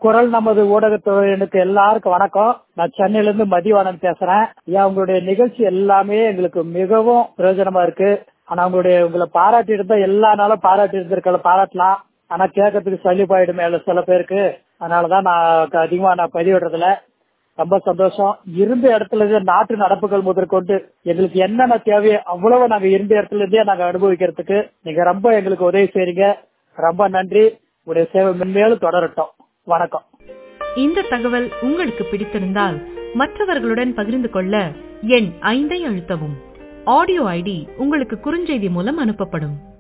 குரல் நமது ஊடகத்துறையினருக்கு எல்லாருக்கும் வணக்கம். நான் சென்னையில இருந்து மதிவாணன் பேசுறேன். உங்களுடைய நிகழ்ச்சி எல்லாமே எங்களுக்கு மிகவும் பிரயோஜனமா இருக்கு. ஆனா உங்களை பாராட்டி இருந்தா எல்லா நாளும் பாராட்டி இருந்திருக்கல பாராட்டலாம். ஆனா கேட்கறதுக்கு சளி போயிடுமே சில பேருக்கு. அதனாலதான் நான் அதிகமா பதிவிடுறதுல ரொம்ப சந்தோஷம். இருந்த இடத்துல இருந்து நாட்டு நடப்புகள் முதற்கொண்டு எங்களுக்கு என்னென்ன தேவையோ அவ்வளவு நாங்க இருந்த இடத்துல இருந்தே நாங்க அனுபவிக்கிறதுக்கு நீங்க ரொம்ப எங்களுக்கு உதவி செய்றீங்க. ரொம்ப நன்றி. உங்களுடைய சேவை மென்மேலும் தொடரட்டும். வணக்கம். இந்த தகவல் உங்களுக்கு பிடித்திருந்தால் மற்றவர்களுடன் பகிர்ந்து கொள்ள எண் 5 அழுத்தவும். ஆடியோ ஐடி உங்களுக்கு குறுஞ்செய்தி மூலம் அனுப்பப்படும்.